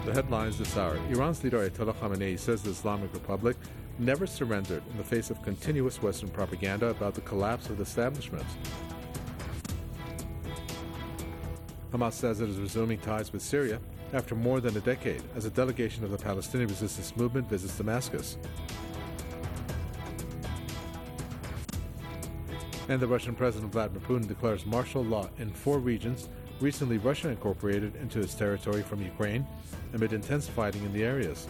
The headlines this hour. Iran's leader Ayatollah Khamenei says the Islamic Republic never surrendered in the face of continuous Western propaganda about the collapse of the establishment. Hamas says it is resuming ties with Syria after more than a decade as a delegation of the Palestinian resistance movement visits Damascus. And the Russian President Vladimir Putin declares martial law in 4 regions recently Russia incorporated into its territory from Ukraine amid intense fighting in the areas.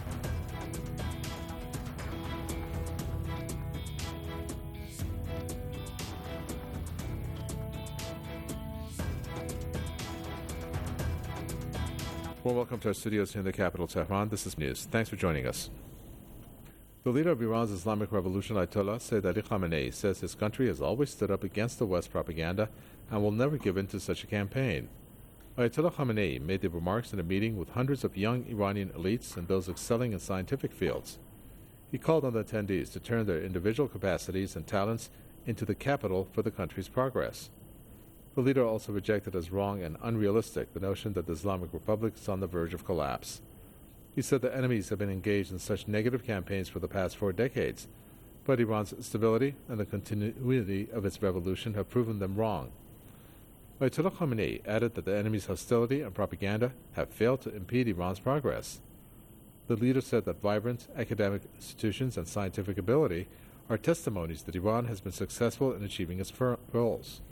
Well, welcome to our studios here in the capital, Tehran. This is News. Thanks for joining us. The leader of Iran's Islamic Revolution, Ayatollah Sayyid Ali Khamenei, says his country has always stood up against the West propaganda and will never give in to such a campaign. Ayatollah Khamenei made the remarks in a meeting with hundreds of young Iranian elites and those excelling in scientific fields. He called on the attendees to turn their individual capacities and talents into the capital for the country's progress. The leader also rejected as wrong and unrealistic the notion that the Islamic Republic is on the verge of collapse. He said that enemies have been engaged in such negative campaigns for the past 4 decades, but Iran's stability and the continuity of its revolution have proven them wrong. Ayatollah Khamenei added that the enemy's hostility and propaganda have failed to impede Iran's progress. The leader said that vibrant academic institutions and scientific ability are testimonies that Iran has been successful in achieving its goals.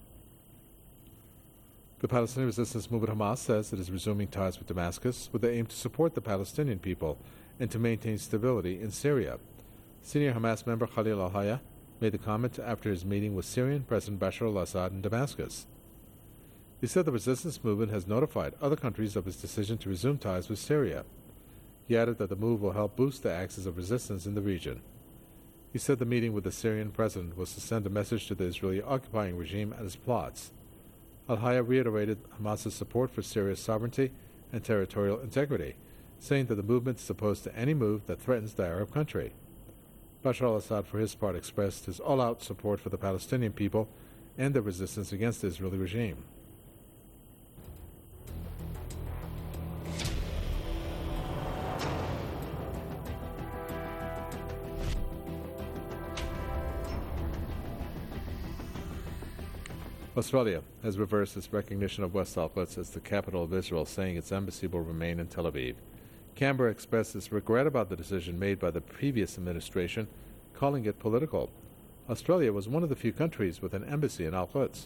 The Palestinian resistance movement Hamas says it is resuming ties with Damascus with the aim to support the Palestinian people and to maintain stability in Syria. Senior Hamas member Khalil al-Hayya made the comment after his meeting with Syrian President Bashar al-Assad in Damascus. He said the resistance movement has notified other countries of its decision to resume ties with Syria. He added that the move will help boost the axis of resistance in the region. He said the meeting with the Syrian president was to send a message to the Israeli occupying regime and its plots. Al-Hayya reiterated Hamas's support for Syria's sovereignty and territorial integrity, saying that the movement is opposed to any move that threatens the Arab country. Bashar al-Assad, for his part, expressed his all-out support for the Palestinian people and their resistance against the Israeli regime. Australia has reversed its recognition of West Al-Quds as the capital of Israel, saying its embassy will remain in Tel Aviv. Canberra expressed its regret about the decision made by the previous administration, calling it political. Australia was one of the few countries with an embassy in Al-Quds.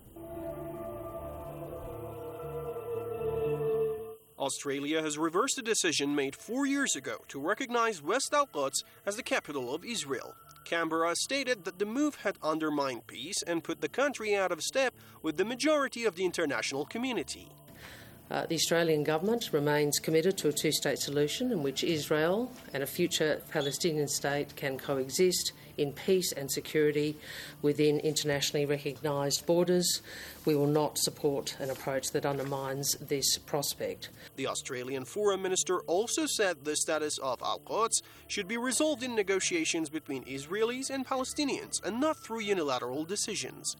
Australia has reversed a decision made 4 years ago to recognize West Al-Quds as the capital of Israel. Canberra stated that the move had undermined peace and put the country out of step with the majority of the international community. The Australian government remains committed to a 2-state solution in which Israel and a future Palestinian state can coexist in peace and security within internationally recognised borders. We will not support an approach that undermines this prospect. The Australian Foreign Minister also said the status of Al-Quds should be resolved in negotiations between Israelis and Palestinians and not through unilateral decisions.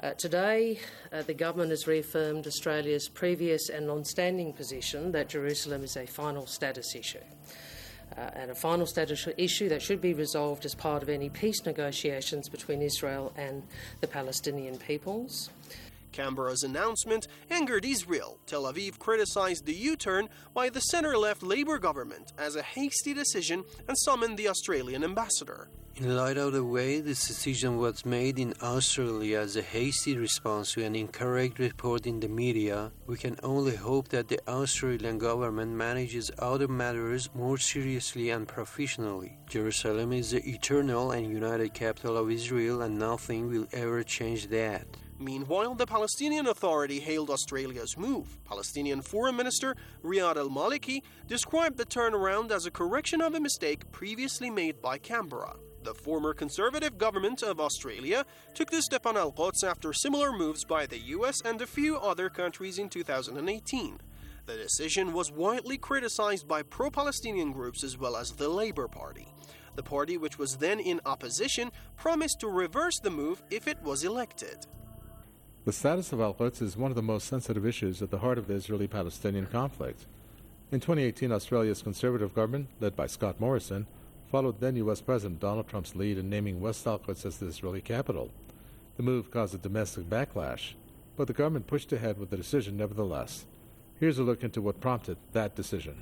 Today, the government has reaffirmed Australia's previous and long-standing position that Jerusalem is a final status issue, and a final status issue that should be resolved as part of any peace negotiations between Israel and the Palestinian peoples. Canberra's announcement angered Israel. Tel Aviv criticized the U-turn by the centre-left Labour government as a hasty decision and summoned the Australian ambassador. In light of the way this decision was made in Australia as a hasty response to an incorrect report in the media, we can only hope that the Australian government manages other matters more seriously and professionally. Jerusalem is the eternal and united capital of Israel, and nothing will ever change that. Meanwhile, the Palestinian Authority hailed Australia's move. Palestinian Foreign Minister Riyad al-Maliki described the turnaround as a correction of a mistake previously made by Canberra. The former Conservative government of Australia took the step on Al-Quds after similar moves by the US and a few other countries in 2018. The decision was widely criticized by pro-Palestinian groups as well as the Labour Party. The party, which was then in opposition, promised to reverse the move if it was elected. The status of Al-Quds is one of the most sensitive issues at the heart of the Israeli-Palestinian conflict. In 2018, Australia's Conservative government, led by Scott Morrison, followed then U.S. President Donald Trump's lead in naming West Al-Quds as the Israeli capital. The move caused a domestic backlash, but the government pushed ahead with the decision nevertheless. Here's a look into what prompted that decision.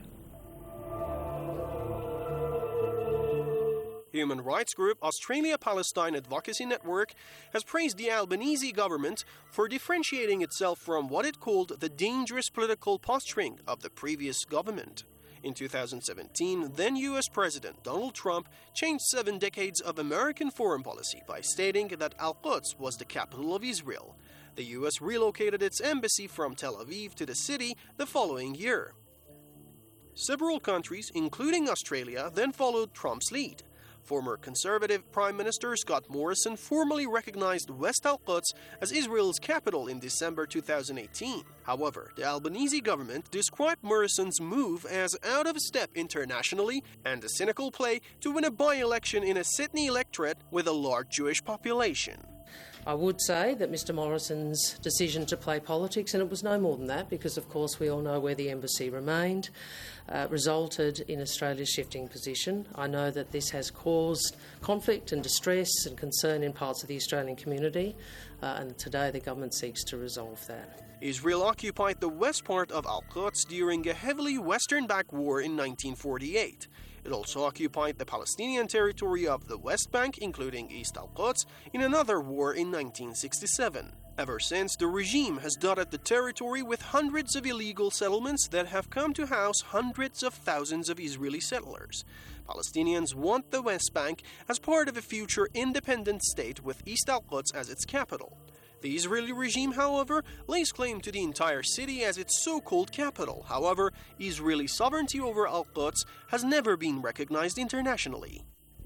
Human rights group Australia-Palestine Advocacy Network has praised the Albanese government for differentiating itself from what it called the dangerous political posturing of the previous government. In 2017, then U.S. President Donald Trump changed 7 decades of American foreign policy by stating that Al-Quds was the capital of Israel. The U.S. relocated its embassy from Tel Aviv to the city the following year. Several countries, including Australia, then followed Trump's lead. Former Conservative Prime Minister Scott Morrison formally recognized West Al-Quds as Israel's capital in December 2018. However, the Albanese government described Morrison's move as out of step internationally and a cynical play to win a by-election in a Sydney electorate with a large Jewish population. I would say that Mr Morrison's decision to play politics, and it was no more than that because of course we all know where the embassy remained, resulted in Australia's shifting position. I know that this has caused conflict and distress and concern in parts of the Australian community, and today the government seeks to resolve that. Israel occupied the west part of Al-Quds during a heavily western-backed war in 1948. It also occupied the Palestinian territory of the West Bank, including East Al-Quds, in another war in 1967. Ever since, the regime has dotted the territory with hundreds of illegal settlements that have come to house hundreds of thousands of Israeli settlers. Palestinians want the West Bank as part of a future independent state with East Al-Quds as its capital. The Israeli regime, however, lays claim to the entire city as its so-called capital. However, Israeli sovereignty over Al-Quds has never been recognized internationally.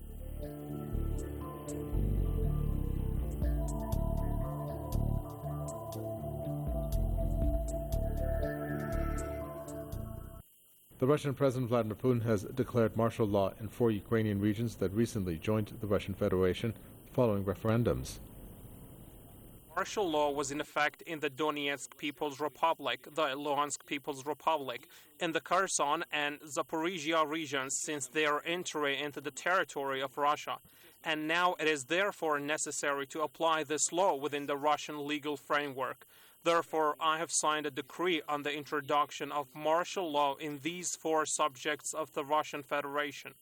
The Russian President Vladimir Putin has declared martial law in 4 Ukrainian regions that recently joined the Russian Federation following referendums. Martial law was in effect in the Donetsk People's Republic, the Luhansk People's Republic, in the Kherson and Zaporizhia regions since their entry into the territory of Russia. And now it is therefore necessary to apply this law within the Russian legal framework. Therefore, I have signed a decree on the introduction of martial law in these 4 subjects of the Russian Federation.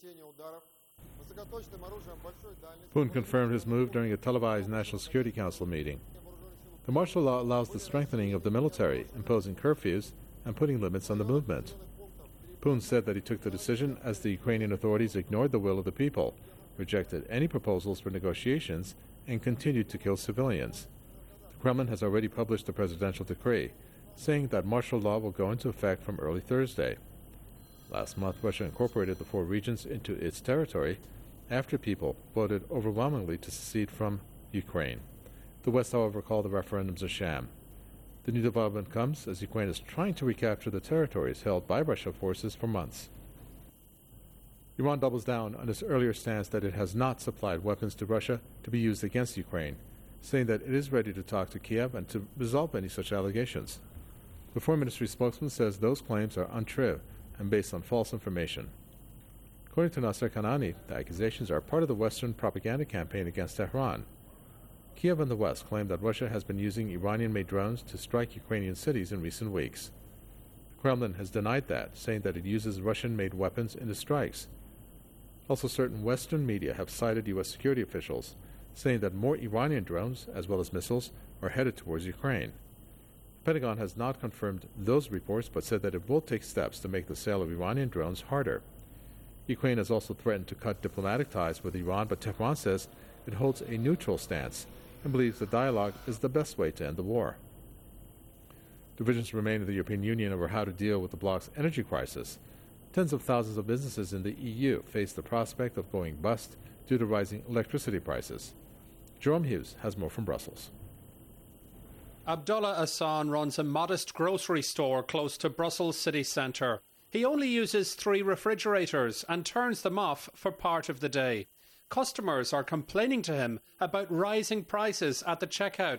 Putin confirmed his move during a televised National Security Council meeting. The martial law allows the strengthening of the military, imposing curfews and putting limits on the movement. Putin said that he took the decision as the Ukrainian authorities ignored the will of the people, rejected any proposals for negotiations, and continued to kill civilians. The Kremlin has already published the presidential decree, saying that martial law will go into effect from early Thursday. Last month, Russia incorporated the 4 regions into its territory after people voted overwhelmingly to secede from Ukraine. The West, however, called the referendums a sham. The new development comes as Ukraine is trying to recapture the territories held by Russian forces for months. Iran doubles down on its earlier stance that it has not supplied weapons to Russia to be used against Ukraine, saying that it is ready to talk to Kiev and to resolve any such allegations. The Foreign Ministry spokesman says those claims are untrue and based on false information. According to Nasser Kanani, the accusations are part of the Western propaganda campaign against Tehran. Kiev and the West claim that Russia has been using Iranian-made drones to strike Ukrainian cities in recent weeks. The Kremlin has denied that, saying that it uses Russian-made weapons in the strikes. Also, certain Western media have cited U.S. security officials, saying that more Iranian drones, as well as missiles, are headed towards Ukraine. The Pentagon has not confirmed those reports, but said that it will take steps to make the sale of Iranian drones harder. Ukraine has also threatened to cut diplomatic ties with Iran, but Tehran says it holds a neutral stance and believes that dialogue is the best way to end the war. Divisions remain in the European Union over how to deal with the bloc's energy crisis. Tens of thousands of businesses in the EU face the prospect of going bust due to rising electricity prices. Jerome Hughes has more from Brussels. Abdullah Hassan runs a modest grocery store close to Brussels city centre. He only uses 3 refrigerators and turns them off for part of the day. Customers are complaining to him about rising prices at the checkout.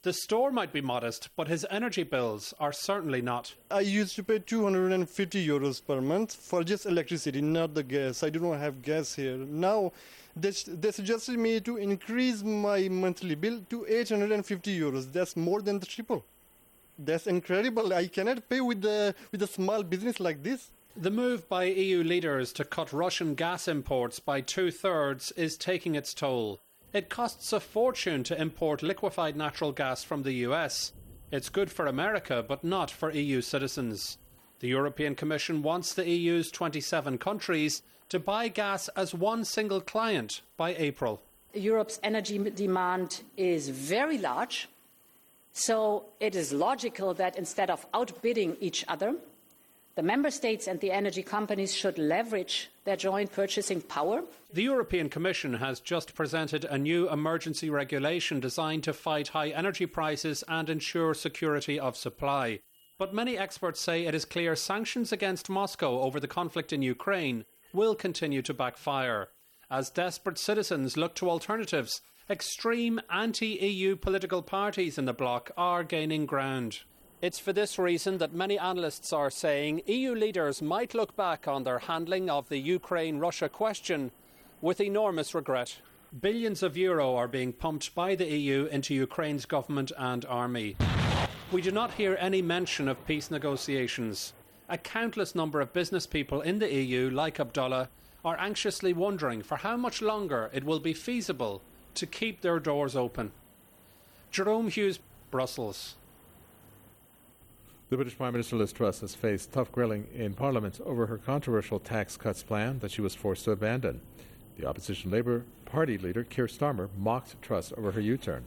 The store might be modest, but his energy bills are certainly not. I used to pay €250 per month for just electricity, not the gas. I do not have gas here. Now, they suggested me to increase my monthly bill to €850. That's more than the triple. That's incredible. I cannot pay with a small business like this. The move by EU leaders to cut Russian gas imports by 2/3 is taking its toll. It costs a fortune to import liquefied natural gas from the US. It's good for America, but not for EU citizens. The European Commission wants the EU's 27 countries to buy gas as one single client by April. Europe's energy demand is very large, so it is logical that instead of outbidding each other, the member states and the energy companies should leverage their joint purchasing power. The European Commission has just presented a new emergency regulation designed to fight high energy prices and ensure security of supply. But many experts say it is clear sanctions against Moscow over the conflict in Ukraine will continue to backfire. As desperate citizens look to alternatives, extreme anti-EU political parties in the bloc are gaining ground. It's for this reason that many analysts are saying EU leaders might look back on their handling of the Ukraine-Russia question with enormous regret. Billions of euro are being pumped by the EU into Ukraine's government and army. We do not hear any mention of peace negotiations. A countless number of business people in the EU, like Abdullah, are anxiously wondering for how much longer it will be feasible to keep their doors open. Jerome Hughes, Brussels. The British Prime Minister Liz Truss has faced tough grilling in Parliament over her controversial tax cuts plan that she was forced to abandon. The opposition Labour Party leader, Keir Starmer, mocked Truss over her U-turn.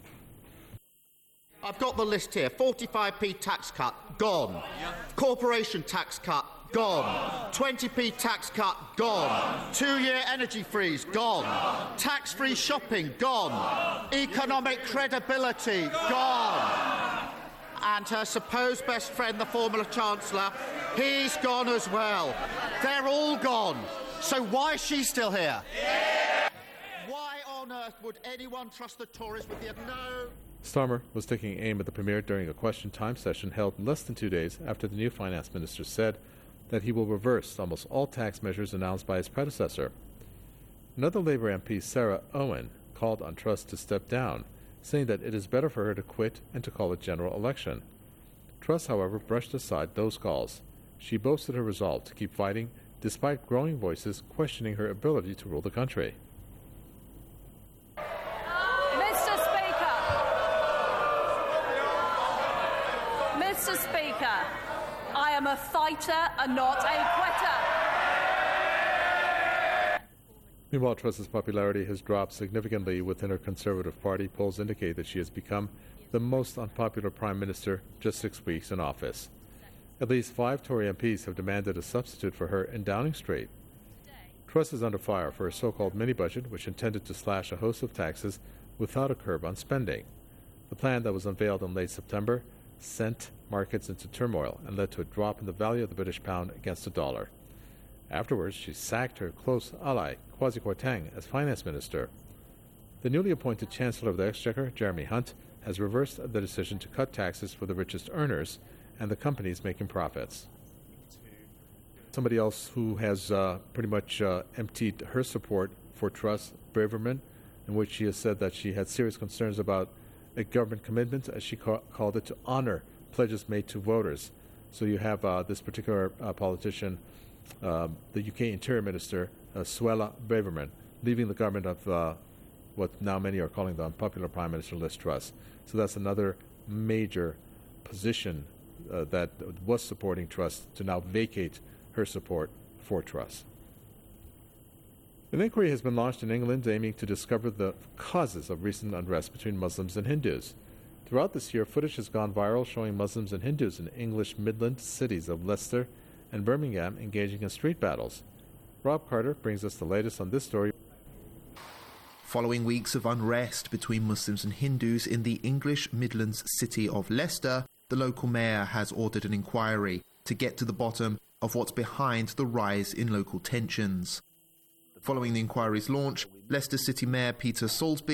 I've got the list here. 45p tax cut, gone. Corporation tax cut, gone. 20p tax cut, gone. 2-year energy freeze, gone. Tax-free shopping, gone. Economic credibility, gone. And her supposed best friend, the former Chancellor, he's gone as well. They're all gone. So why is she still here? Why on earth would anyone trust the Tories with the no? Starmer was taking aim at the Premier during a question time session held less than 2 days after the new finance minister said that he will reverse almost all tax measures announced by his predecessor. Another Labour MP, Sarah Owen, called on Truss to step down, saying that it is better for her to quit and to call a general election. Truss, however, brushed aside those calls. She boasted her resolve to keep fighting despite growing voices questioning her ability to rule the country. Mr. Speaker, I am a fighter and not a quitter. Meanwhile, Truss's popularity has dropped significantly within her Conservative Party. Polls indicate that she has become the most unpopular Prime Minister just 6 weeks in office. At least 5 Tory MPs have demanded a substitute for her in Downing Street. Truss is under fire for her so-called mini-budget, which intended to slash a host of taxes without a curb on spending. The plan that was unveiled in late September sent markets into turmoil and led to a drop in the value of the British pound against the dollar. Afterwards, she sacked her close ally, Kwasi Kwarteng, as finance minister. The newly appointed Chancellor of the Exchequer, Jeremy Hunt, has reversed the decision to cut taxes for the richest earners and the companies making profits. Somebody else who has pretty much emptied her support for Truss, Braverman, in which she has said that she had serious concerns about a government commitment, as she called it, to honor pledges made to voters. So you have this particular politician, the UK Interior Minister, Suella Braverman, leaving the government of what now many are calling the unpopular Prime Minister Liz Truss. So that's another major position that was supporting Truss to now vacate her support for Truss. An inquiry has been launched in England aiming to discover the causes of recent unrest between Muslims and Hindus. Throughout this year, footage has gone viral showing Muslims and Hindus in English Midland cities of Leicester and Birmingham engaging in street battles. Rob Carter brings us the latest on this story. Following weeks of unrest between Muslims and Hindus in the English Midlands city of Leicester, the local mayor has ordered an inquiry to get to the bottom of what's behind the rise in local tensions. Following the inquiry's launch, Leicester City Mayor Peter Soulsby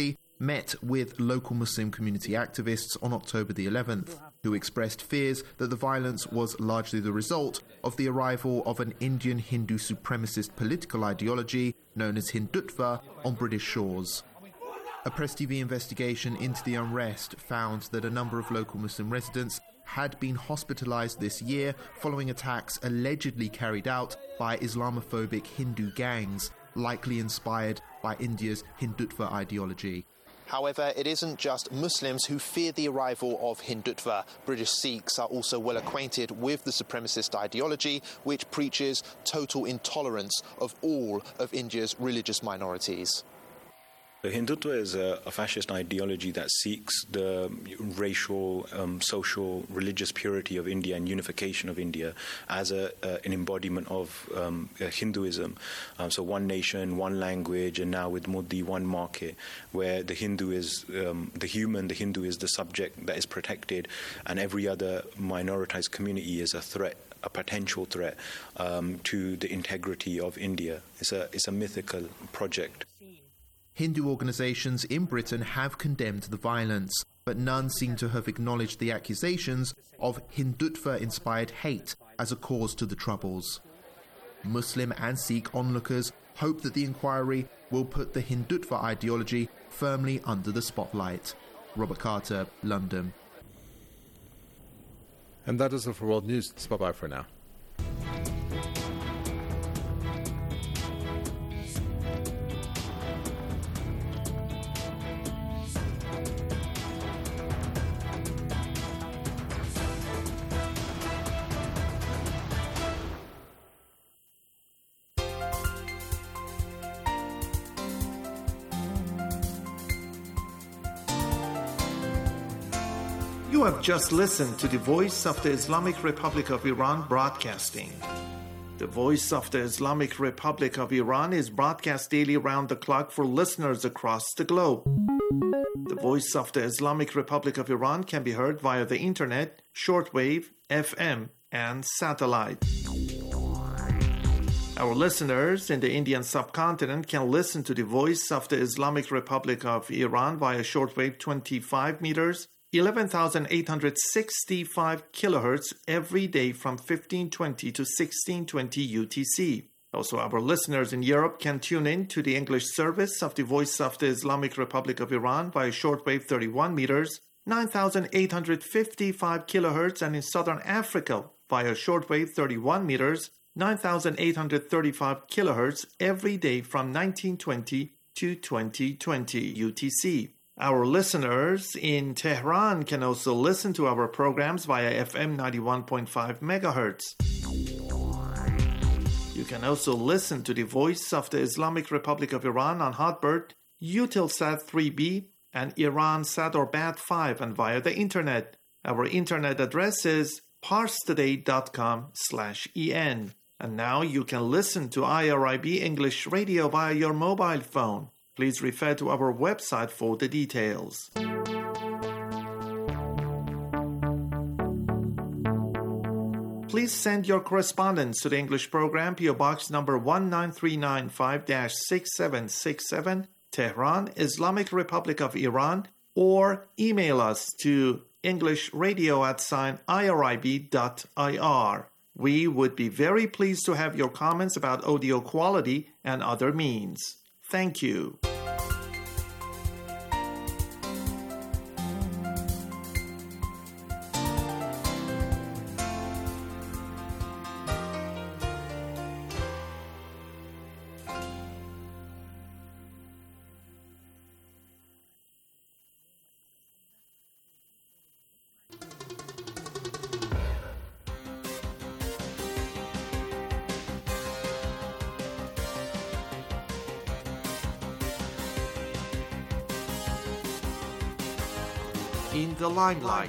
met with local Muslim community activists on October the 11th, who expressed fears that the violence was largely the result of the arrival of an Indian Hindu supremacist political ideology known as Hindutva on British shores. A Press TV investigation into the unrest found that a number of local Muslim residents had been hospitalized this year following attacks allegedly carried out by Islamophobic Hindu gangs, likely inspired by India's Hindutva ideology. However, it isn't just Muslims who fear the arrival of Hindutva. British Sikhs are also well acquainted with the supremacist ideology, which preaches total intolerance of all of India's religious minorities. The Hindutva is a fascist ideology that seeks the racial, social, religious purity of India and unification of India as an embodiment of Hinduism. So one nation, one language, and now with Modi, one market, where the Hindu is the human, the Hindu is the subject that is protected, and every other minoritized community is a threat, a potential threat to the integrity of India. It's a mythical project. Hindu organisations in Britain have condemned the violence, but none seem to have acknowledged the accusations of Hindutva-inspired hate as a cause to the troubles. Muslim and Sikh onlookers hope that the inquiry will put the Hindutva ideology firmly under the spotlight. Robert Carter, London. And that is it for World News. Bye-bye for now. You have just listened to the Voice of the Islamic Republic of Iran broadcasting. The Voice of the Islamic Republic of Iran is broadcast daily round the clock for listeners across the globe. The Voice of the Islamic Republic of Iran can be heard via the internet, shortwave, FM, and satellite. Our listeners in the Indian subcontinent can listen to the Voice of the Islamic Republic of Iran via shortwave 25 meters, 11,865 kilohertz every day from 1520 to 1620 UTC. Also, our listeners in Europe can tune in to the English service of the Voice of the Islamic Republic of Iran via shortwave 31 meters, 9,855 kilohertz, and in Southern Africa via shortwave 31 meters, 9,835 kilohertz every day from 1920 to 2020 UTC. Our listeners in Tehran can also listen to our programs via FM 91.5 MHz. You can also listen to the Voice of the Islamic Republic of Iran on Hotbird, Eutelsat 3B, and Iransat or Bat5, and via the internet. Our internet address is parstoday.com/en. And now you can listen to IRIB English Radio via your mobile phone. Please refer to our website for the details. Please send your correspondence to the English program, PO Box number 19395-6767, Tehran, Islamic Republic of Iran, or email us to englishradio@irib.ir. We would be very pleased to have your comments about audio quality and other means. Thank you. In the limelight.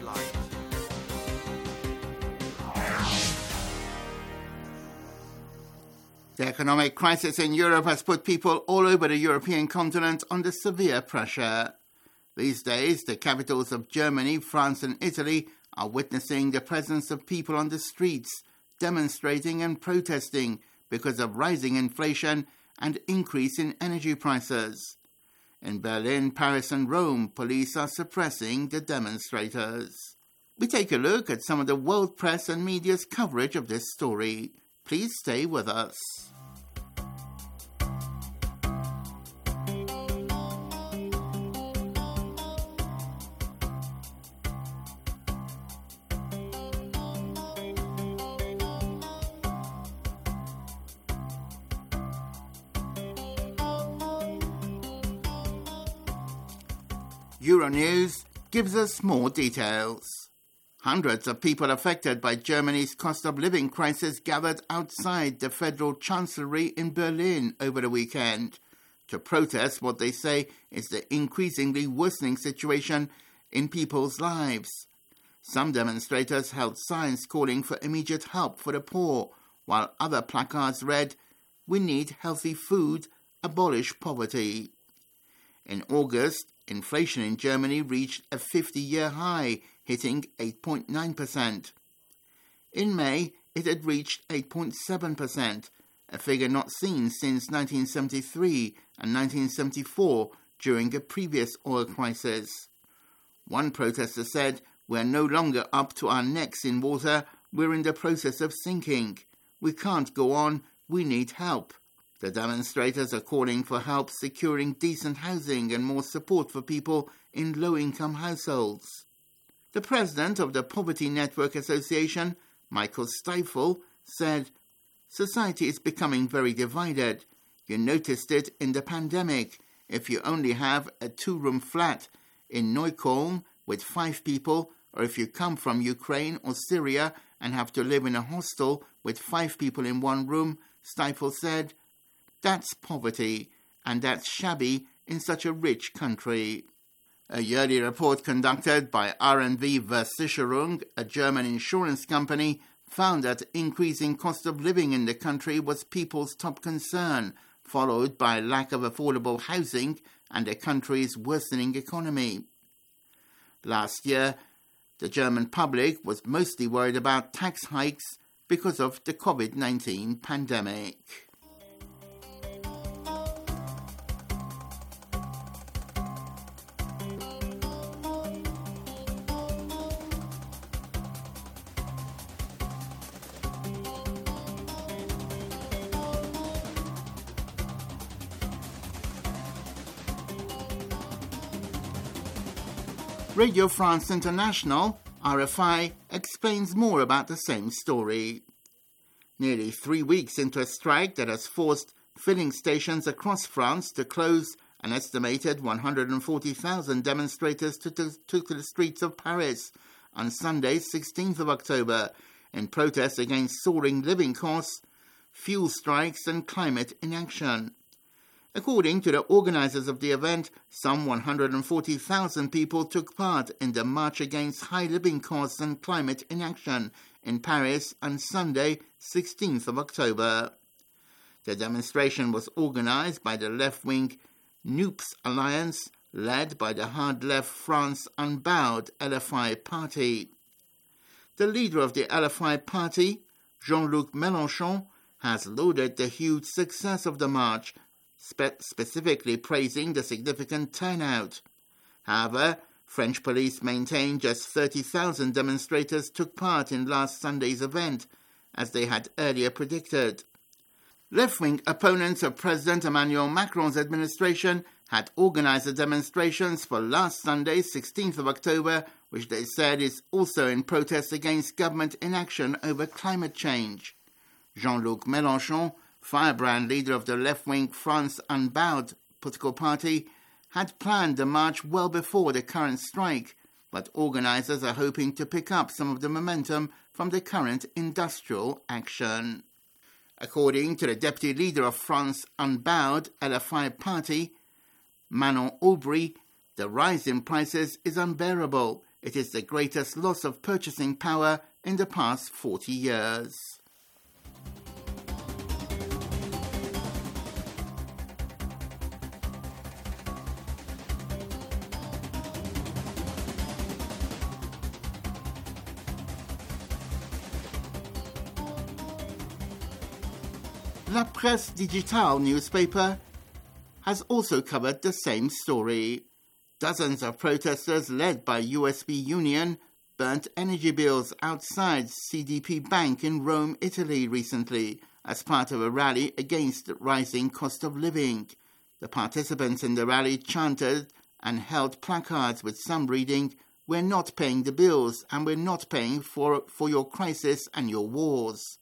The economic crisis in Europe has put people all over the European continent under severe pressure. These days, the capitals of Germany, France and Italy are witnessing the presence of people on the streets, demonstrating and protesting because of rising inflation and increase in energy prices. In Berlin, Paris and Rome, police are suppressing the demonstrators. We take a look at some of the world press and media's coverage of this story. Please stay with us. Euronews gives us more details. Hundreds of people affected by Germany's cost of living crisis gathered outside the Federal Chancellery in Berlin over the weekend to protest what they say is the increasingly worsening situation in people's lives. Some demonstrators held signs calling for immediate help for the poor, while other placards read, "We need healthy food, abolish poverty." In August, inflation in Germany reached a 50-year high, hitting 8.9%. In May, it had reached 8.7%, a figure not seen since 1973 and 1974 during a previous oil crisis. One protester said, "We're no longer up to our necks in water, we're in the process of sinking. We can't go on, we need help." The demonstrators are calling for help securing decent housing and more support for people in low-income households. The president of the Poverty Network Association, Michael Stiefel, said, "Society is becoming very divided. You noticed it in the pandemic. If you only have a 2-room flat in Neukölln with 5 people, or if you come from Ukraine or Syria and have to live in a hostel with 5 people in one room," Stiefel said, "that's poverty, and that's shabby in such a rich country." A yearly report conducted by R&V Versicherung, a German insurance company, found that increasing cost of living in the country was people's top concern, followed by lack of affordable housing and the country's worsening economy. Last year, the German public was mostly worried about tax hikes because of the COVID-19 pandemic. Radio France International, RFI, explains more about the same story. Nearly 3 weeks into a strike that has forced filling stations across France to close, an estimated 140,000 demonstrators took to the streets of Paris on Sunday, 16th of October, in protest against soaring living costs, fuel strikes and climate inaction. According to the organizers of the event, some 140,000 people took part in the March Against High Living Costs and Climate Inaction in Paris on Sunday, 16th of October. The demonstration was organized by the left-wing NUPES Alliance, led by the hard-left France Unbowed LFI party. The leader of the LFI party, Jean-Luc Mélenchon, has lauded the huge success of the march, specifically praising the significant turnout. However, French police maintain just 30,000 demonstrators took part in last Sunday's event, as they had earlier predicted. Left-wing opponents of President Emmanuel Macron's administration had organized the demonstrations for last Sunday, 16th of October, which they said is also in protest against government inaction over climate change. Jean-Luc Mélenchon, firebrand leader of the left-wing France Unbowed political party, had planned the march well before the current strike, but organizers are hoping to pick up some of the momentum from the current industrial action. According to the deputy leader of France Unbowed LFI party, Manon Aubry, the rise in prices is unbearable. It is the greatest loss of purchasing power in the past 40 years. La Presse Digitale newspaper has also covered the same story. Dozens of protesters led by USB Union burnt energy bills outside CDP Bank in Rome, Italy recently as part of a rally against the rising cost of living. The participants in the rally chanted and held placards with some reading, "We're not paying the bills and we're not paying for your crisis and your wars."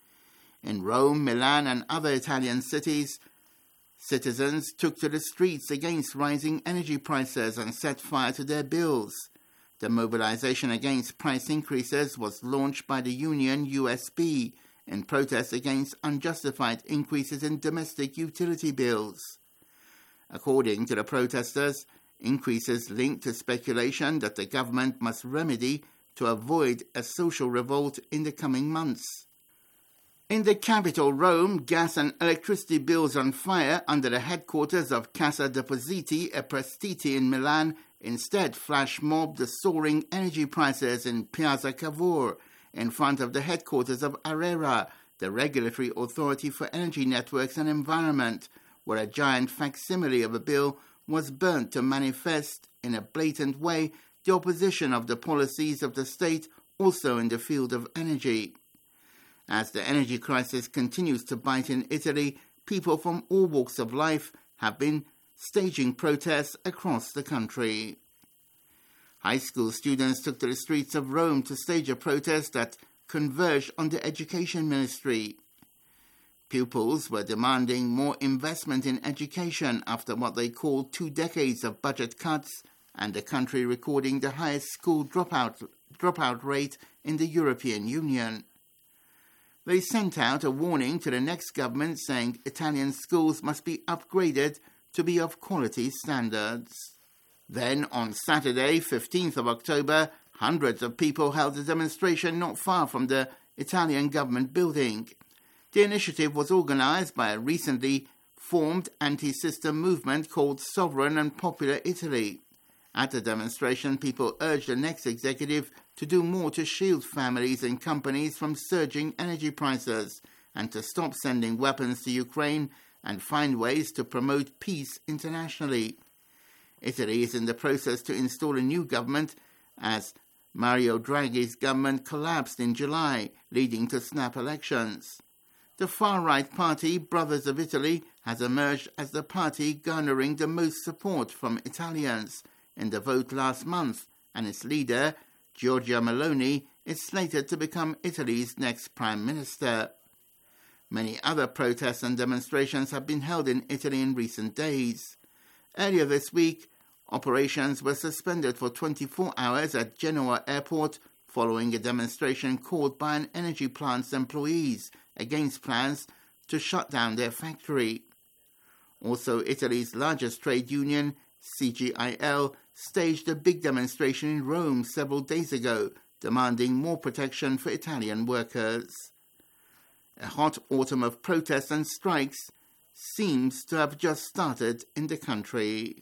In Rome, Milan and other Italian cities, citizens took to the streets against rising energy prices and set fire to their bills. The mobilization against price increases was launched by the union USB in protest against unjustified increases in domestic utility bills. According to the protesters, increases linked to speculation that the government must remedy to avoid a social revolt in the coming months. In the capital, Rome, gas and electricity bills on fire under the headquarters of Cassa Depositi e Prestiti in Milan instead flash mobbed the soaring energy prices in Piazza Cavour, in front of the headquarters of ARERA, the regulatory authority for energy networks and environment, where a giant facsimile of a bill was burnt to manifest in a blatant way the opposition of the policies of the state also in the field of energy. As the energy crisis continues to bite in Italy, people from all walks of life have been staging protests across the country. High school students took to the streets of Rome to stage a protest that converged on the education ministry. Pupils were demanding more investment in education after what they called 2 decades of budget cuts and the country recording the highest school dropout rate in the European Union. They sent out a warning to the next government saying Italian schools must be upgraded to be of quality standards. Then, on Saturday, 15th of October, hundreds of people held a demonstration not far from the Italian government building. The initiative was organized by a recently formed anti-system movement called Sovereign and Popular Italy. At the demonstration, people urged the next executive to do more to shield families and companies from surging energy prices and to stop sending weapons to Ukraine and find ways to promote peace internationally. Italy is in the process to install a new government as Mario Draghi's government collapsed in July, leading to snap elections. The far-right party, Brothers of Italy, has emerged as the party garnering the most support from Italians in the vote last month, and its leader, Giorgia Meloni, is slated to become Italy's next prime minister. Many other protests and demonstrations have been held in Italy in recent days. Earlier this week, operations were suspended for 24 hours at Genoa Airport following a demonstration called by an energy plant's employees against plans to shut down their factory. Also, Italy's largest trade union, CGIL, staged a big demonstration in Rome several days ago, demanding more protection for Italian workers. A hot autumn of protests and strikes seems to have just started in the country.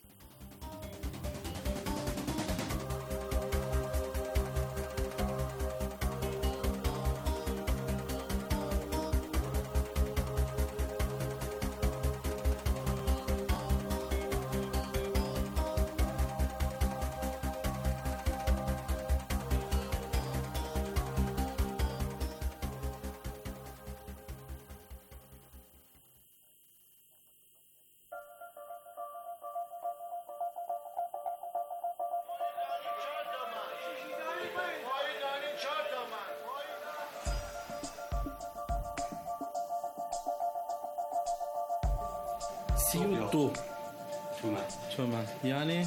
تومن یعنی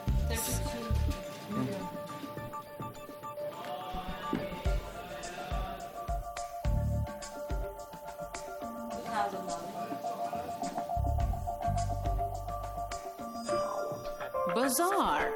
Bazaar.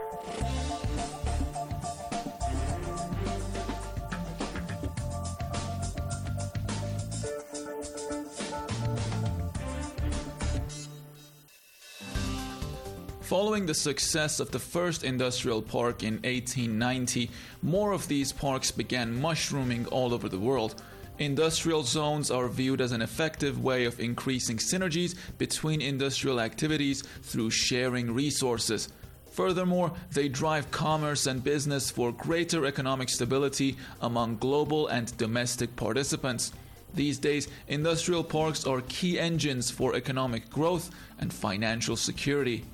Following the success of the first industrial park in 1890, more of these parks began mushrooming all over the world. Industrial zones are viewed as an effective way of increasing synergies between industrial activities through sharing resources. Furthermore, they drive commerce and business for greater economic stability among global and domestic participants. These days, industrial parks are key engines for economic growth and financial security.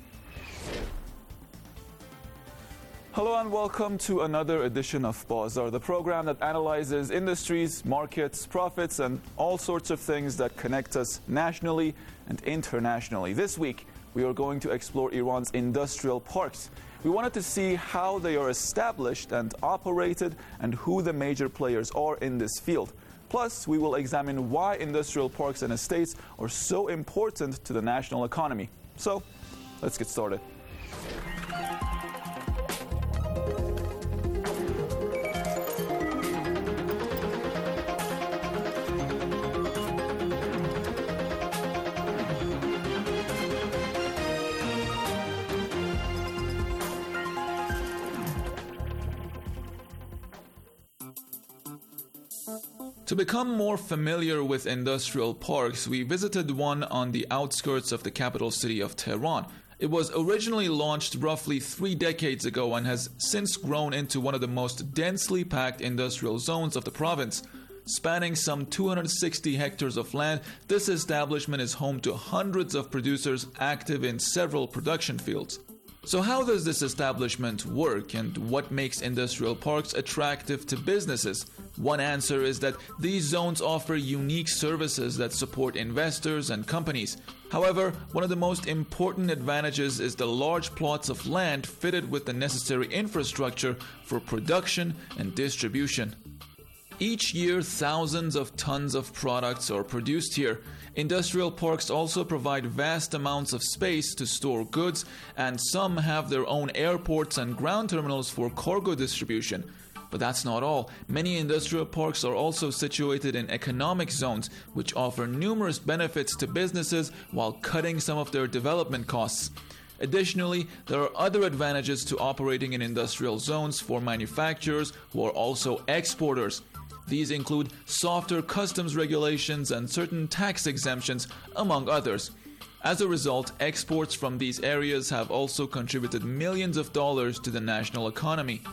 Hello and welcome to another edition of Bazaar, the program that analyzes industries, markets, profits, and all sorts of things that connect us nationally and internationally. This week, we are going to explore Iran's industrial parks. We wanted to see how they are established and operated and who the major players are in this field. Plus, we will examine why industrial parks and estates are so important to the national economy. So, let's get started. To become more familiar with industrial parks, we visited one on the outskirts of the capital city of Tehran. It was originally launched roughly 3 decades ago and has since grown into one of the most densely packed industrial zones of the province. Spanning some 260 hectares of land, this establishment is home to hundreds of producers active in several production fields. So how does this establishment work, and what makes industrial parks attractive to businesses? One answer is that these zones offer unique services that support investors and companies. However, one of the most important advantages is the large plots of land fitted with the necessary infrastructure for production and distribution. Each year, thousands of tons of products are produced here. Industrial parks also provide vast amounts of space to store goods, and some have their own airports and ground terminals for cargo distribution. But that's not all. Many industrial parks are also situated in economic zones, which offer numerous benefits to businesses while cutting some of their development costs. Additionally, there are other advantages to operating in industrial zones for manufacturers who are also exporters. These include softer customs regulations and certain tax exemptions, among others. As a result, exports from these areas have also contributed millions of dollars to the national economy.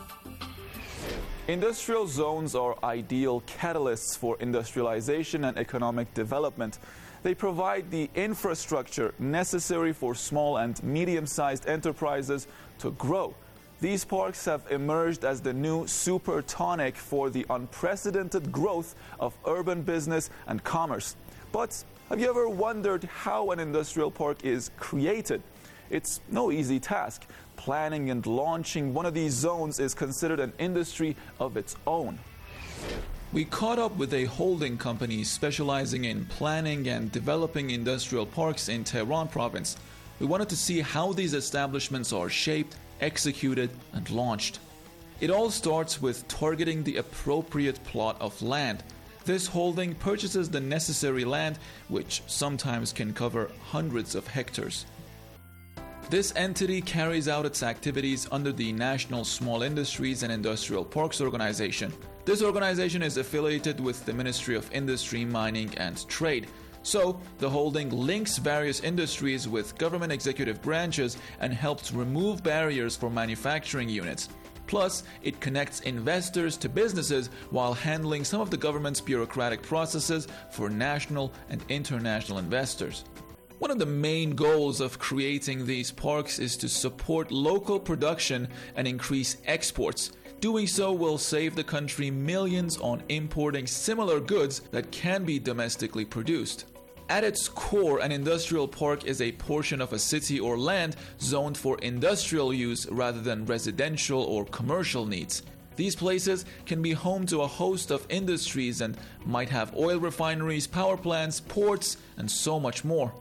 Industrial zones are ideal catalysts for industrialization and economic development. They provide the infrastructure necessary for small and medium-sized enterprises to grow. These parks have emerged as the new super tonic for the unprecedented growth of urban business and commerce. But have you ever wondered how an industrial park is created? It's no easy task. Planning and launching one of these zones is considered an industry of its own. We caught up with a holding company specializing in planning and developing industrial parks in Tehran province. We wanted to see how these establishments are shaped, executed, and launched. It all starts with targeting the appropriate plot of land. This holding purchases the necessary land, which sometimes can cover hundreds of hectares. This entity carries out its activities under the National Small Industries and Industrial Parks Organization. This organization is affiliated with the Ministry of Industry, Mining and Trade. So, the holding links various industries with government executive branches and helps remove barriers for manufacturing units. Plus, it connects investors to businesses while handling some of the government's bureaucratic processes for national and international investors. One of the main goals of creating these parks is to support local production and increase exports. Doing so will save the country millions on importing similar goods that can be domestically produced. At its core, an industrial park is a portion of a city or land zoned for industrial use rather than residential or commercial needs. These places can be home to a host of industries and might have oil refineries, power plants, ports, and so much more.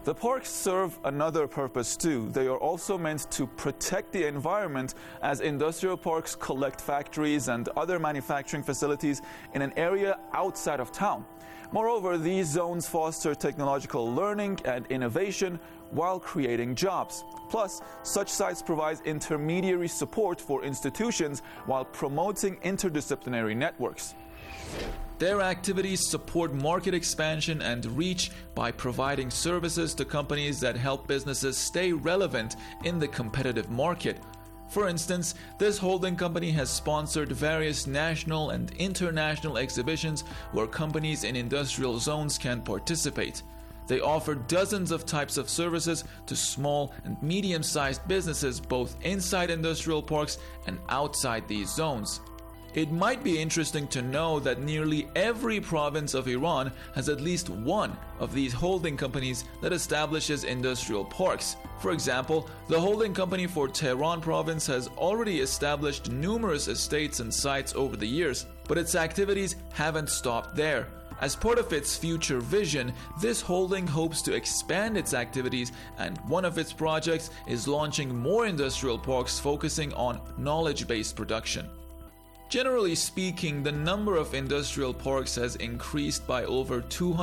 The parks serve another purpose too. They are also meant to protect the environment, as industrial parks collect factories and other manufacturing facilities in an area outside of town. Moreover, these zones foster technological learning and innovation while creating jobs. Plus, such sites provide intermediary support for institutions while promoting interdisciplinary networks. Their activities support market expansion and reach by providing services to companies that help businesses stay relevant in the competitive market. For instance, this holding company has sponsored various national and international exhibitions where companies in industrial zones can participate. They offer dozens of types of services to small and medium-sized businesses both inside industrial parks and outside these zones. It might be interesting to know that nearly every province of Iran has at least one of these holding companies that establishes industrial parks. For example, the holding company for Tehran province has already established numerous estates and sites over the years, but its activities haven't stopped there. As part of its future vision, this holding hopes to expand its activities, and one of its projects is launching more industrial parks focusing on knowledge-based production. Generally speaking, the number of industrial parks has increased by over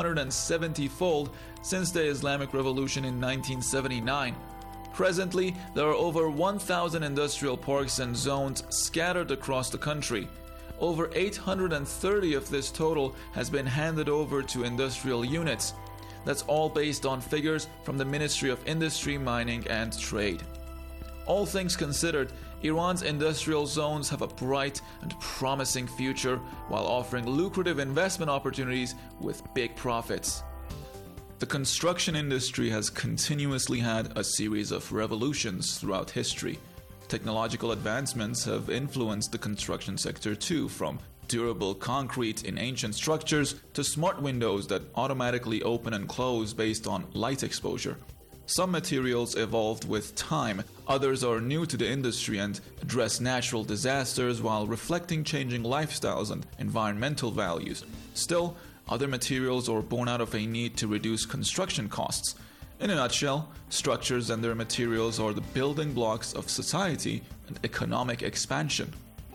270-fold since the Islamic Revolution in 1979. Presently, there are over 1,000 industrial parks and zones scattered across the country. Over 830 of this total has been handed over to industrial units. That's all based on figures from the Ministry of Industry, Mining and Trade. All things considered, Iran's industrial zones have a bright and promising future while offering lucrative investment opportunities with big profits. The construction industry has continuously had a series of revolutions throughout history. Technological advancements have influenced the construction sector too, from durable concrete in ancient structures to smart windows that automatically open and close based on light exposure. Some materials evolved with time, others are new to the industry and address natural disasters while reflecting changing lifestyles and environmental values. Still, other materials are born out of a need to reduce construction costs. In a nutshell, structures and their materials are the building blocks of society and economic expansion.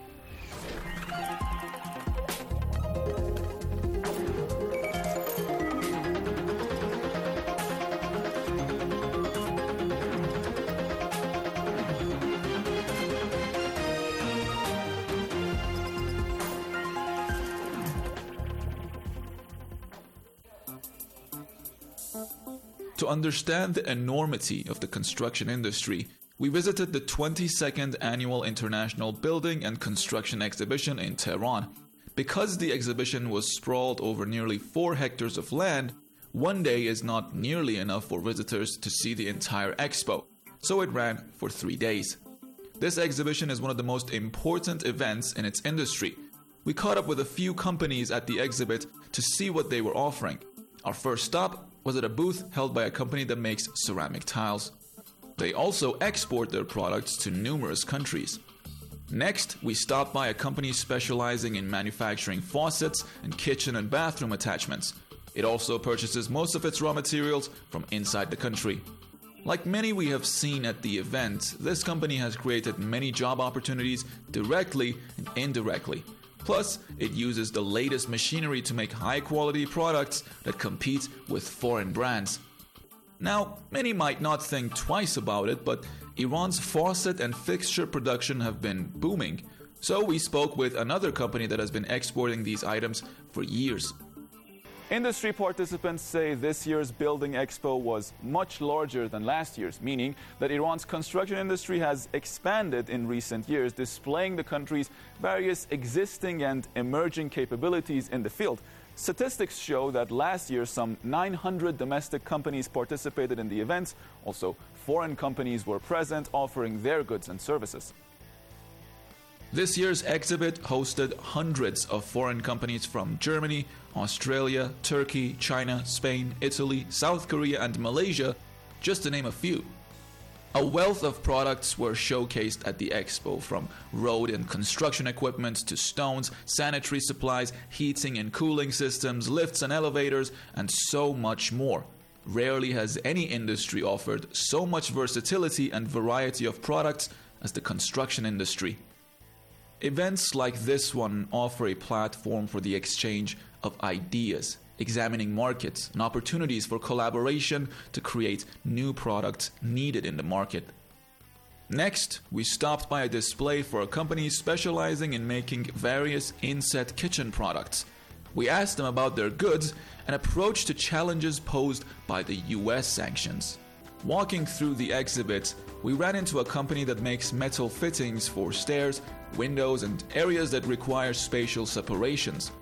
To understand the enormity of the construction industry, we visited the 22nd Annual International Building and Construction Exhibition in Tehran. Because the exhibition was sprawled over nearly 4 hectares of land, one day is not nearly enough for visitors to see the entire expo, so it ran for 3 days. This exhibition is one of the most important events in its industry. We caught up with a few companies at the exhibit to see what they were offering. Our first stop was at a booth held by a company that makes ceramic tiles. They also export their products to numerous countries. Next, we stopped by a company specializing in manufacturing faucets and kitchen and bathroom attachments. It also purchases most of its raw materials from inside the country. Like many we have seen at the event, this company has created many job opportunities directly and indirectly. Plus, it uses the latest machinery to make high-quality products that compete with foreign brands. Now, many might not think twice about it, but Iran's faucet and fixture production have been booming. So we spoke with another company that has been exporting these items for years. Industry participants say this year's Building Expo was much larger than last year's, meaning that Iran's construction industry has expanded in recent years, displaying the country's various existing and emerging capabilities in the field. Statistics show that last year some 900 domestic companies participated in the event. Also, foreign companies were present offering their goods and services. This year's exhibit hosted hundreds of foreign companies from Germany, Australia, Turkey, China, Spain, Italy, South Korea, and Malaysia, just to name a few. A wealth of products were showcased at the expo, from road and construction equipment to stones, sanitary supplies, heating and cooling systems, lifts and elevators, and so much more. Rarely has any industry offered so much versatility and variety of products as the construction industry. Events like this one offer a platform for the exchange of ideas, examining markets and opportunities for collaboration to create new products needed in the market. Next, we stopped by a display for a company specializing in making various inset kitchen products. We asked them about their goods and approach to challenges posed by the US sanctions. Walking through the exhibit, we ran into a company that makes metal fittings for stairs, windows, and areas that require spatial separations.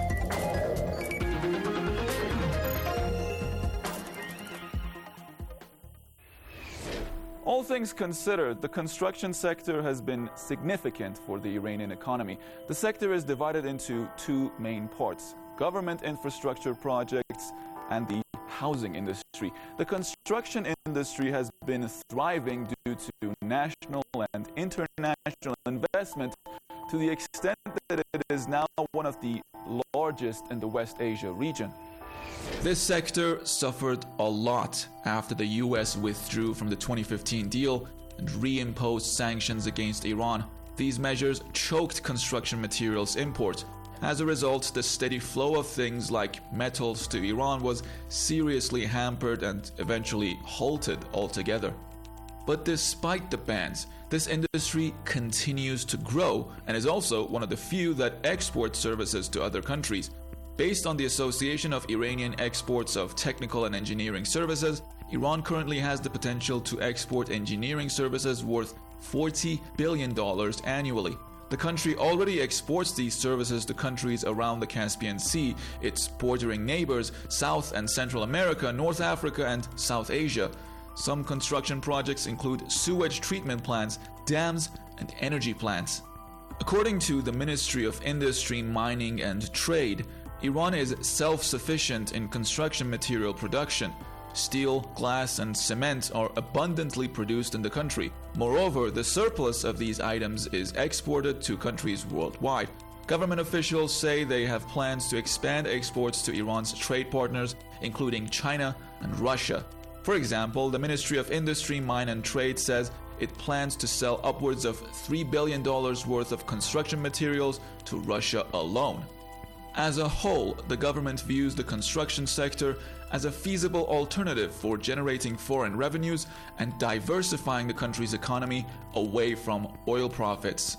All things considered, the construction sector has been significant for the Iranian economy. The sector is divided into two main parts: government infrastructure projects and the housing industry. The construction industry has been thriving due to national and international investment to the extent that it is now one of the largest in the West Asia region. This sector suffered a lot after the US withdrew from the 2015 deal and reimposed sanctions against Iran. These measures choked construction materials imports. As a result, the steady flow of things like metals to Iran was seriously hampered and eventually halted altogether. But despite the bans, this industry continues to grow and is also one of the few that export services to other countries. Based on the Association of Iranian Exports of Technical and Engineering Services, Iran currently has the potential to export engineering services worth $40 billion annually. The country already exports these services to countries around the Caspian Sea, its bordering neighbors, South and Central America, North Africa, and South Asia. Some construction projects include sewage treatment plants, dams, and energy plants. According to the Ministry of Industry, Mining and Trade, Iran is self-sufficient in construction material production. Steel, glass, and cement are abundantly produced in the country. Moreover, the surplus of these items is exported to countries worldwide. Government officials say they have plans to expand exports to Iran's trade partners, including China and Russia. For example, the Ministry of Industry, Mine and Trade says it plans to sell upwards of $3 billion worth of construction materials to Russia alone. As a whole, the government views the construction sector as a feasible alternative for generating foreign revenues and diversifying the country's economy away from oil profits.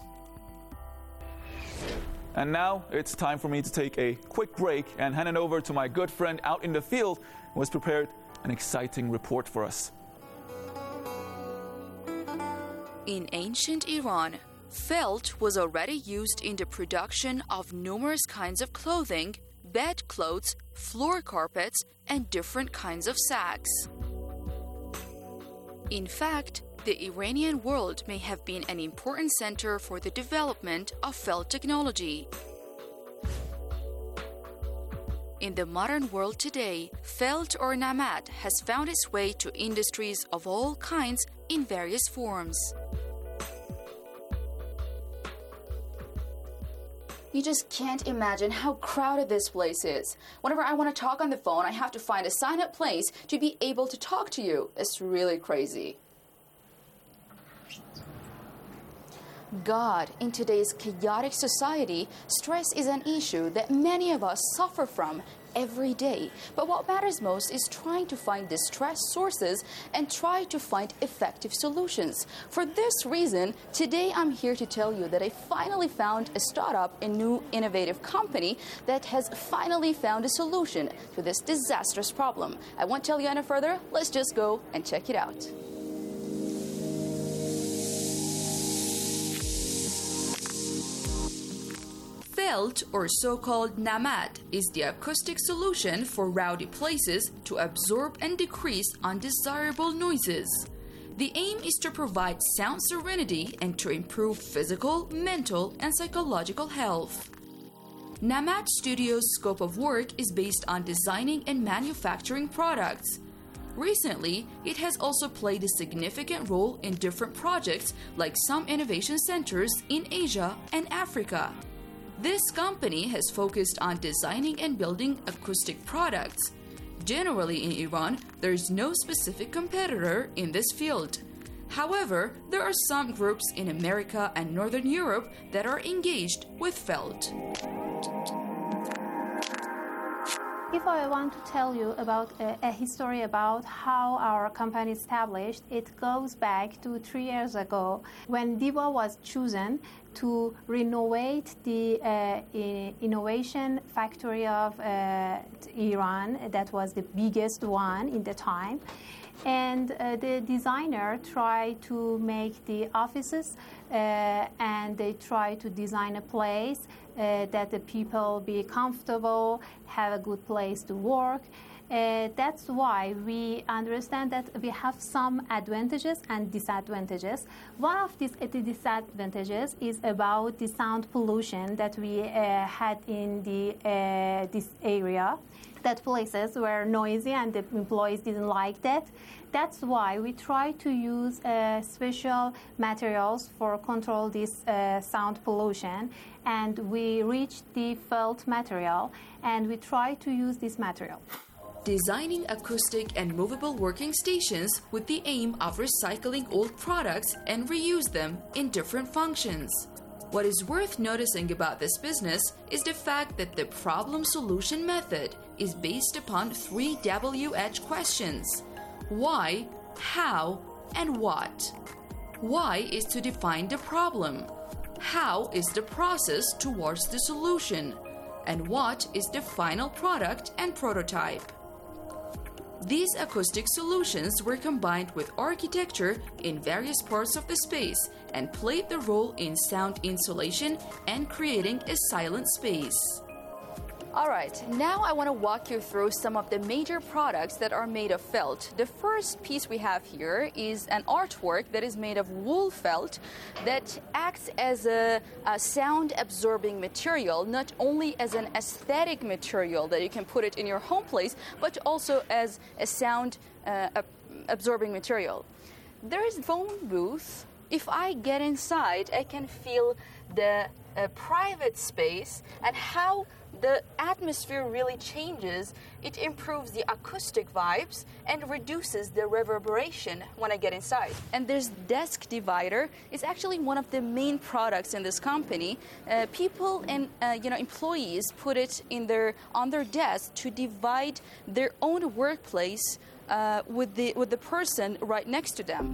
And now it's time for me to take a quick break and hand it over to my good friend out in the field who has prepared an exciting report for us. In ancient Iran, felt was already used in the production of numerous kinds of clothing, bedclothes, floor carpets, and different kinds of sacks. In fact, the Iranian world may have been an important center for the development of felt technology. In the modern world today, felt or namat has found its way to industries of all kinds in various forms. You just can't imagine how crowded this place is. Whenever I want to talk on the phone, I have to find a sign-up place to be able to talk to you. It's really crazy. God, in today's chaotic society, stress is an issue that many of us suffer from every day. But what matters most is trying to find the stress sources and try to find effective solutions. For this reason, today I'm here to tell you that I finally found a startup, a new innovative company that has finally found a solution to this disastrous problem. I won't tell you any further. Let's just go and check it out. Felt, or so-called namat, is the acoustic solution for rowdy places to absorb and decrease undesirable noises. The aim is to provide sound serenity and to improve physical, mental, and psychological health. Namat Studio's scope of work is based on designing and manufacturing products. Recently, it has also played a significant role in different projects like some innovation centers in Asia and Africa. This company has focused on designing and building acoustic products. Generally in Iran, there is no specific competitor in this field. However, there are some groups in America and Northern Europe that are engaged with felt. If I want to tell you about a history about how our company established, it goes back to 3 years ago when DIVA was chosen to renovate the innovation factory of Iran. That was the biggest one in the time. And the designer tried to make the offices and they tried to design a place that the people be comfortable, have a good place to work. That's why we understand that we have some advantages and disadvantages. One of these disadvantages is about the sound pollution that we had in this area. That places were noisy and the employees didn't like that. That's why we try to use special materials for control this sound pollution, and we reached the felt material and we try to use this material. Designing acoustic and movable working stations with the aim of recycling old products and reuse them in different functions. What is worth noticing about this business is the fact that the problem-solution method is based upon 3 WH questions: why, how, and what. Why is to define the problem. How is the process towards the solution. And what is the final product and prototype. These acoustic solutions were combined with architecture in various parts of the space and played the role in sound insulation and creating a silent space. All right, now I want to walk you through some of the major products that are made of felt. The first piece we have here is an artwork that is made of wool felt that acts as a sound-absorbing material, not only as an aesthetic material that you can put it in your home place, but also as a sound-absorbing material. There is a phone booth. If I get inside, I can feel the private space and how the atmosphere really changes. It improves the acoustic vibes and reduces the reverberation when I get inside. And there's desk divider. It's actually one of the main products in this company. People and employees put it on their desk to divide their own workplace with the person right next to them.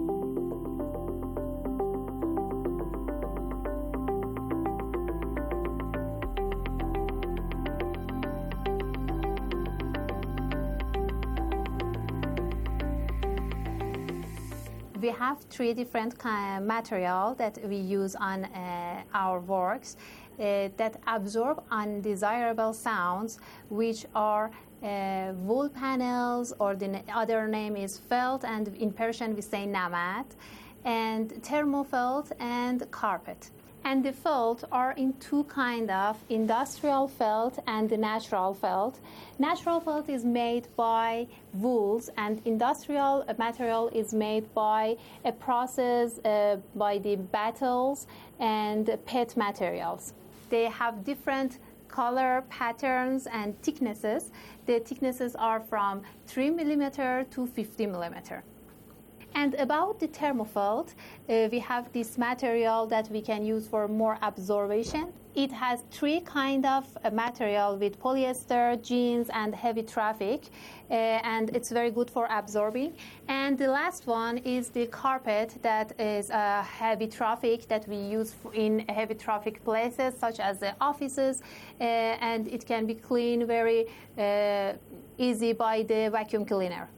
We have 3 different materials that we use on our works that absorb undesirable sounds, which are wool panels, or the other name is felt, and in Persian we say namat, and thermofelt and carpet. And the felt are in 2 kinds of industrial felt and the natural felt. Natural felt is made by wools, and industrial material is made by a process by the battles and PET materials. They have different color patterns and thicknesses. The thicknesses are from 3 millimeter to 50 millimeter. And about the thermofelt, we have this material that we can use for more absorption. It has 3 kinds of material with polyester, jeans, and heavy traffic, and it's very good for absorbing. And the last one is the carpet that is heavy traffic that we use in heavy traffic places such as the offices, and it can be cleaned very easy by the vacuum cleaner.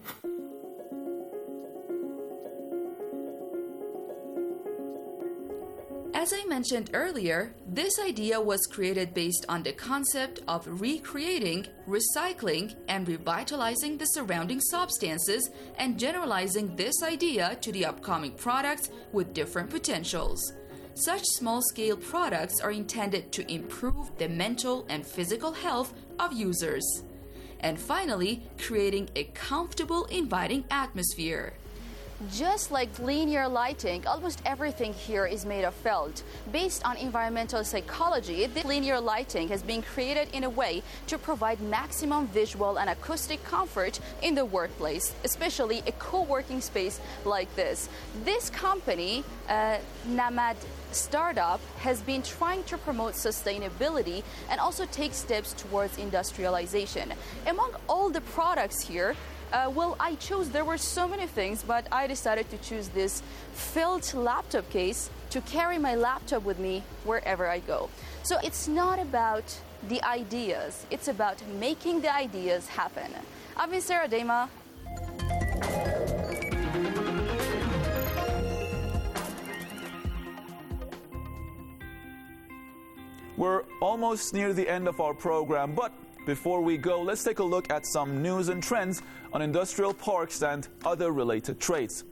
As I mentioned earlier, this idea was created based on the concept of recreating, recycling, and revitalizing the surrounding substances and generalizing this idea to the upcoming products with different potentials. Such small-scale products are intended to improve the mental and physical health of users. And finally, creating a comfortable, inviting atmosphere. Just like linear lighting, almost everything here is made of felt. Based on environmental psychology, this linear lighting has been created in a way to provide maximum visual and acoustic comfort in the workplace, especially a co-working space like this. This company, Namad startup, has been trying to promote sustainability and also take steps towards industrialization. Among all the products here, there were so many things, but I decided to choose this felt laptop case to carry my laptop with me wherever I go. So it's not about the ideas, it's about making the ideas happen. I've been Sarah Dema. We're almost near the end of our program, but before we go, let's take a look at some news and trends on industrial parks and other related trades.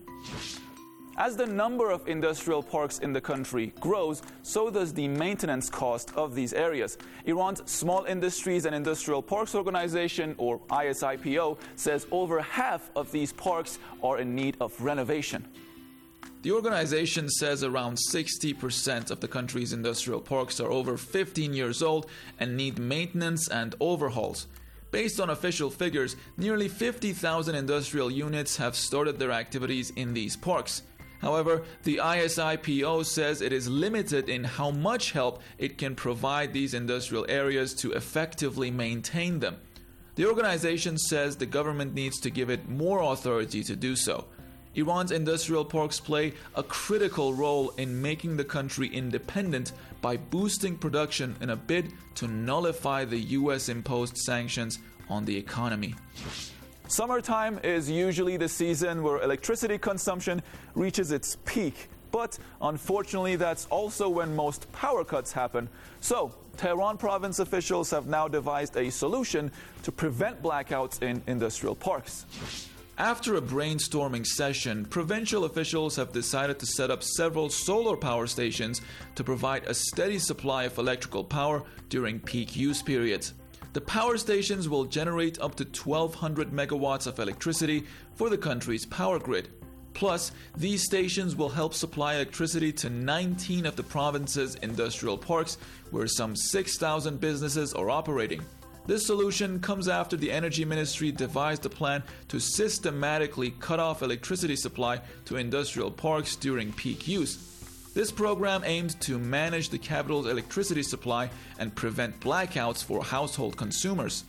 As the number of industrial parks in the country grows, so does the maintenance cost of these areas. Iran's Small Industries and Industrial Parks Organization, or ISIPO, says over half of these parks are in need of renovation. The organization says around 60% of the country's industrial parks are over 15 years old and need maintenance and overhauls. Based on official figures, nearly 50,000 industrial units have started their activities in these parks. However, the ISIPO says it is limited in how much help it can provide these industrial areas to effectively maintain them. The organization says the government needs to give it more authority to do so. Iran's industrial parks play a critical role in making the country independent by boosting production in a bid to nullify the US-imposed sanctions on the economy. Summertime is usually the season where electricity consumption reaches its peak, but unfortunately that's also when most power cuts happen. So, Tehran province officials have now devised a solution to prevent blackouts in industrial parks. After a brainstorming session, provincial officials have decided to set up several solar power stations to provide a steady supply of electrical power during peak use periods. The power stations will generate up to 1,200 megawatts of electricity for the country's power grid. Plus, these stations will help supply electricity to 19 of the province's industrial parks, where some 6,000 businesses are operating. This solution comes after the Energy Ministry devised a plan to systematically cut off electricity supply to industrial parks during peak use. This program aimed to manage the capital's electricity supply and prevent blackouts for household consumers.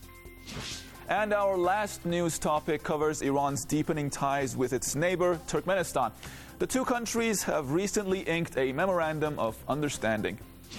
And our last news topic covers Iran's deepening ties with its neighbor, Turkmenistan. The two countries have recently inked a memorandum of understanding.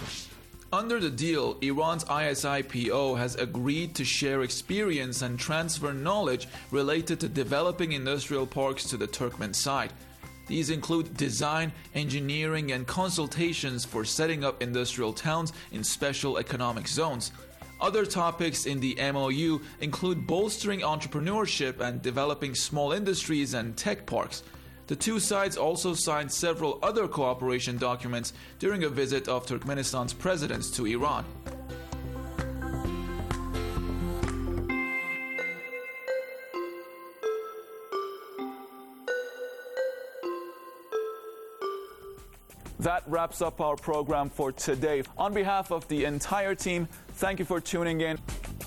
Under the deal, Iran's ISIPO has agreed to share experience and transfer knowledge related to developing industrial parks to the Turkmen side. These include design, engineering, and consultations for setting up industrial towns in special economic zones. Other topics in the MOU include bolstering entrepreneurship and developing small industries and tech parks. The two sides also signed several other cooperation documents during a visit of Turkmenistan's presidents to Iran. That wraps up our program for today. On behalf of the entire team, thank you for tuning in.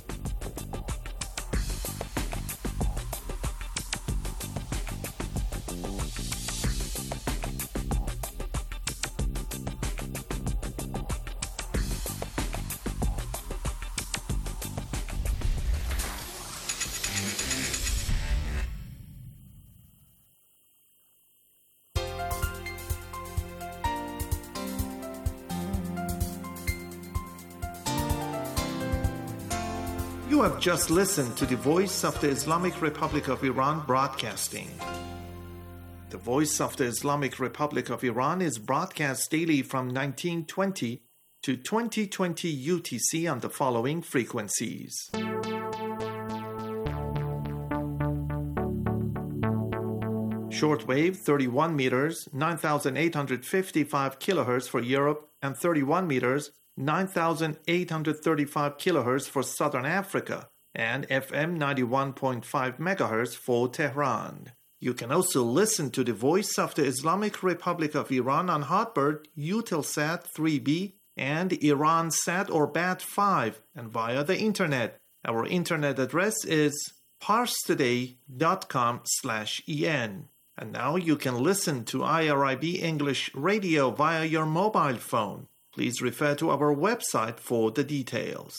You have just listened to the Voice of the Islamic Republic of Iran broadcasting. The Voice of the Islamic Republic of Iran is broadcast daily from 1920 to 2020 UTC on the following frequencies. Shortwave 31 meters, 9,855 kilohertz for Europe, and 31 meters, 9,835 kilohertz for Southern Africa, and FM 91.5 megahertz for Tehran. You can also listen to the Voice of the Islamic Republic of Iran on Hotbird, Eutelsat 3B, and Iransat or BAT5, and via the internet. Our internet address is parstoday.com/en. And now you can listen to IRIB English Radio via your mobile phone. Please refer to our website for the details.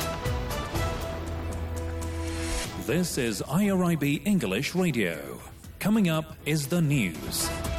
This is IRIB English Radio. Coming up is the news.